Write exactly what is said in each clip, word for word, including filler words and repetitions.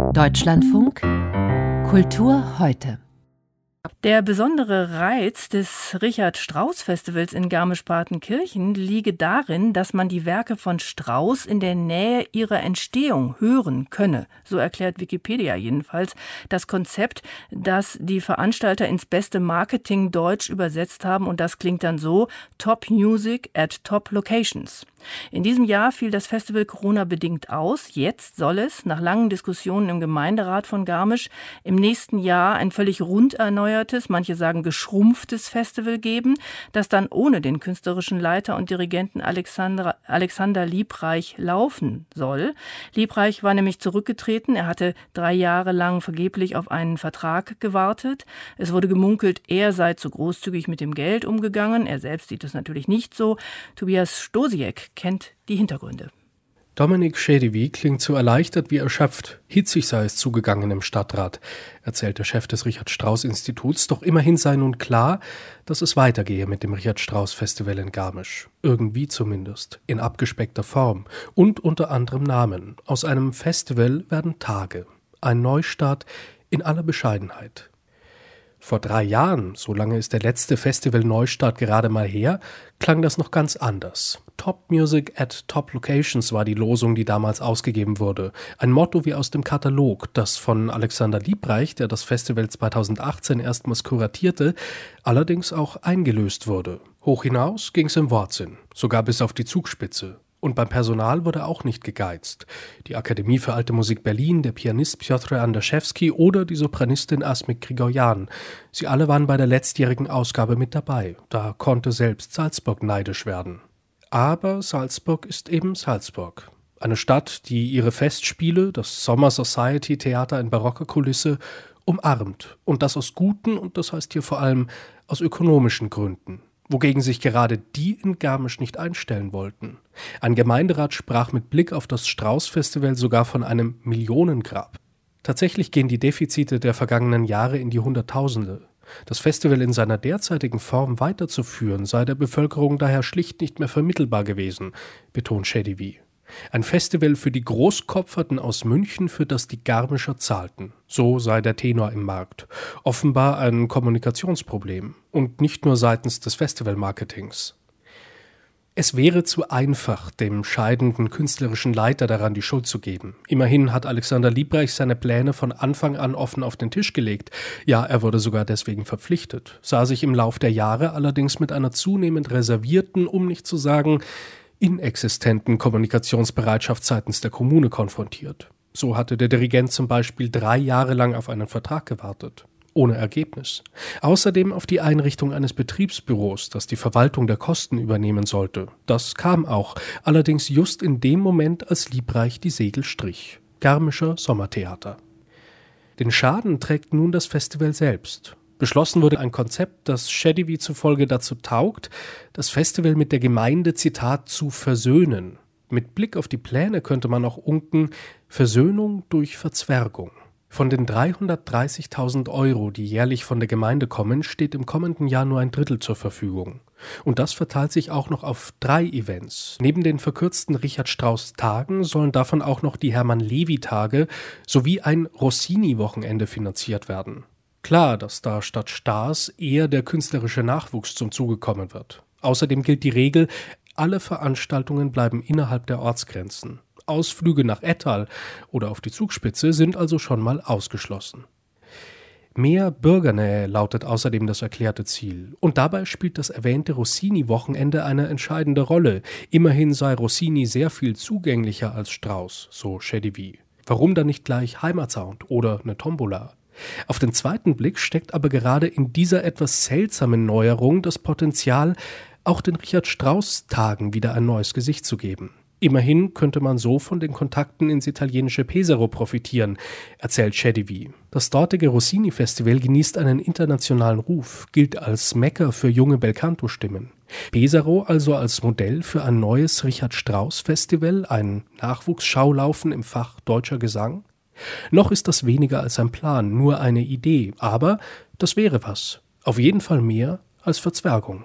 Deutschlandfunk Kultur heute. Der besondere Reiz des Richard-Strauss-Festivals in Garmisch-Partenkirchen liege darin, dass man die Werke von Strauss in der Nähe ihrer Entstehung hören könne. So erklärt Wikipedia jedenfalls das Konzept, das die Veranstalter ins beste Marketing Deutsch übersetzt haben. Und das klingt dann so: Top Music at Top Locations. In diesem Jahr fiel das Festival Corona-bedingt aus. Jetzt soll es, nach langen Diskussionen im Gemeinderat von Garmisch, im nächsten Jahr ein völlig rund erneuertes, manche sagen geschrumpftes Festival geben, das dann ohne den künstlerischen Leiter und Dirigenten Alexander, Alexander Liebreich laufen soll. Liebreich war nämlich zurückgetreten. Er hatte drei Jahre lang vergeblich auf einen Vertrag gewartet. Es wurde gemunkelt, er sei zu großzügig mit dem Geld umgegangen. Er selbst sieht es natürlich nicht so. Tobias Stosiek kennt die Hintergründe. Dominik Schädewy klingt so erleichtert wie erschöpft. Hitzig sei es zugegangen im Stadtrat, erzählt der Chef des Richard-Strauss-Instituts. Doch immerhin sei nun klar, dass es weitergehe mit dem Richard-Strauss-Festival in Garmisch. Irgendwie zumindest. In abgespeckter Form. Und unter anderem Namen. Aus einem Festival werden Tage. Ein Neustart in aller Bescheidenheit. Vor drei Jahren, so lange ist der letzte Festival-Neustart gerade mal her, klang das noch ganz anders. Top Music at Top Locations war die Losung, die damals ausgegeben wurde. Ein Motto wie aus dem Katalog, das von Alexander Liebreich, der das Festival zweitausendachtzehn erstmals kuratierte, allerdings auch eingelöst wurde. Hoch hinaus ging's im Wortsinn, sogar bis auf die Zugspitze. Und beim Personal wurde auch nicht gegeizt. Die Akademie für Alte Musik Berlin, der Pianist Piotr Andaschewski oder die Sopranistin Asmik Grigorjan. Sie alle waren bei der letztjährigen Ausgabe mit dabei. Da konnte selbst Salzburg neidisch werden. Aber Salzburg ist eben Salzburg. Eine Stadt, die ihre Festspiele, das Sommer Society Theater in barocker Kulisse, umarmt. Und das aus guten und das heißt hier vor allem aus ökonomischen Gründen. Wogegen sich gerade die in Garmisch nicht einstellen wollten. Ein Gemeinderat sprach mit Blick auf das Strauss-Festival sogar von einem Millionengrab. Tatsächlich gehen die Defizite der vergangenen Jahre in die Hunderttausende. Das Festival in seiner derzeitigen Form weiterzuführen, sei der Bevölkerung daher schlicht nicht mehr vermittelbar gewesen, betont Schädewy. Ein Festival für die Großkopferten aus München, für das die Garmischer zahlten. So sei der Tenor im Markt. Offenbar ein Kommunikationsproblem. Und nicht nur seitens des Festivalmarketings. Es wäre zu einfach, dem scheidenden künstlerischen Leiter daran die Schuld zu geben. Immerhin hat Alexander Liebreich seine Pläne von Anfang an offen auf den Tisch gelegt. Ja, er wurde sogar deswegen verpflichtet, sah sich im Lauf der Jahre allerdings mit einer zunehmend reservierten, um nicht zu sagen inexistenten Kommunikationsbereitschaft seitens der Kommune konfrontiert. So hatte der Dirigent zum Beispiel drei Jahre lang auf einen Vertrag gewartet. Ohne Ergebnis. Außerdem auf die Einrichtung eines Betriebsbüros, das die Verwaltung der Kosten übernehmen sollte. Das kam auch, allerdings just in dem Moment, als Liebreich die Segel strich. Garmischer Sommertheater. Den Schaden trägt nun das Festival selbst. Beschlossen wurde ein Konzept, das Schädewy zufolge dazu taugt, das Festival mit der Gemeinde, Zitat, zu versöhnen. Mit Blick auf die Pläne könnte man auch unken, Versöhnung durch Verzwergung. Von den dreihundertdreißigtausend Euro, die jährlich von der Gemeinde kommen, steht im kommenden Jahr nur ein Drittel zur Verfügung. Und das verteilt sich auch noch auf drei Events. Neben den verkürzten Richard-Strauss-Tagen sollen davon auch noch die Hermann-Levi-Tage sowie ein Rossini-Wochenende finanziert werden. Klar, dass da statt Stars eher der künstlerische Nachwuchs zum Zuge kommen wird. Außerdem gilt die Regel, alle Veranstaltungen bleiben innerhalb der Ortsgrenzen. Ausflüge nach Ettal oder auf die Zugspitze sind also schon mal ausgeschlossen. Mehr Bürgernähe lautet außerdem das erklärte Ziel. Und dabei spielt das erwähnte Rossini-Wochenende eine entscheidende Rolle. Immerhin sei Rossini sehr viel zugänglicher als Strauss, so Schädewy. Warum dann nicht gleich Heimatsound oder eine Tombola? Auf den zweiten Blick steckt aber gerade in dieser etwas seltsamen Neuerung das Potenzial, auch den Richard-Strauss-Tagen wieder ein neues Gesicht zu geben. Immerhin könnte man so von den Kontakten ins italienische Pesaro profitieren, erzählt Schädewy. Das dortige Rossini-Festival genießt einen internationalen Ruf, gilt als Mekka für junge Belcanto-Stimmen. Pesaro also als Modell für ein neues Richard-Strauss-Festival, ein Nachwuchsschaulaufen im Fach deutscher Gesang? Noch ist das weniger als ein Plan, nur eine Idee, aber das wäre was. Auf jeden Fall mehr als Verzwergung.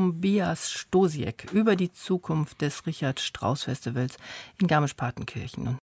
Tobias Stosiek über die Zukunft des Richard-Strauss-Festivals in Garmisch-Partenkirchen.